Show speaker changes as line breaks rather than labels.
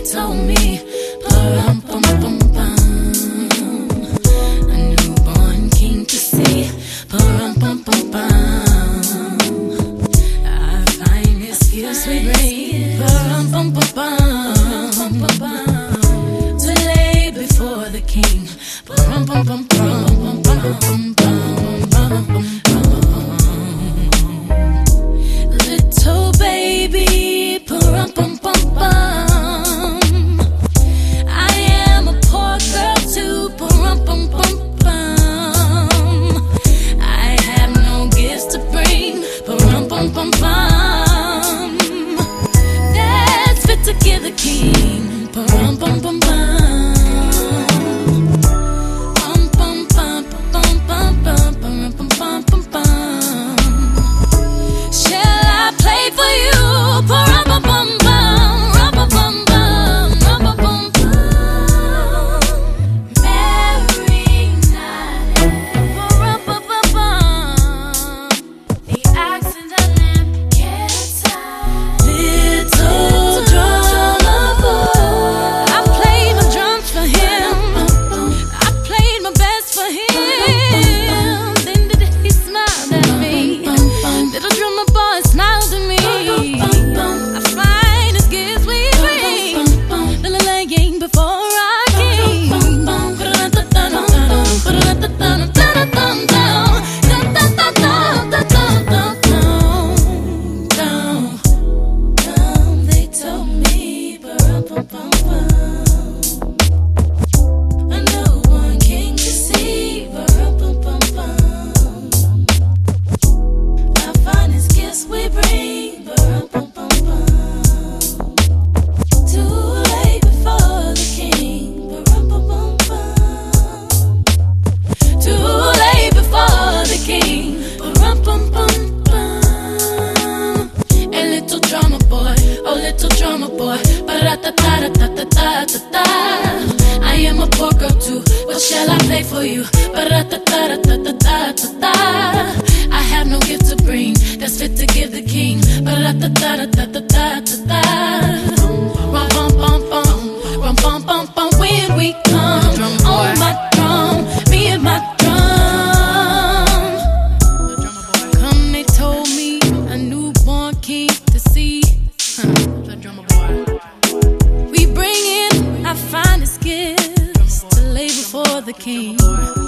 told me, pum pum pum pum, a newborn king to see, pum pum pum pum. Our finest gifts we bring, pum pum pum pum, to lay before the king, pum pum pum pum pum pum pum. Little baby, pum pum pum pum. I am a poor girl too, pum pum pum pum. I have no gifts to bring, pum pum pum pum. That's fit to give the king, pum pum pum pum. I am a poor girl too, what shall I play for you? I have no gift to bring that's fit to give the king. Rum bum bum bum, rum bum bum bum. When we come on my drum, me and my drum. Come, they told me, a newborn king to see. The drummer boy. We bring in our finest gifts to lay before the king.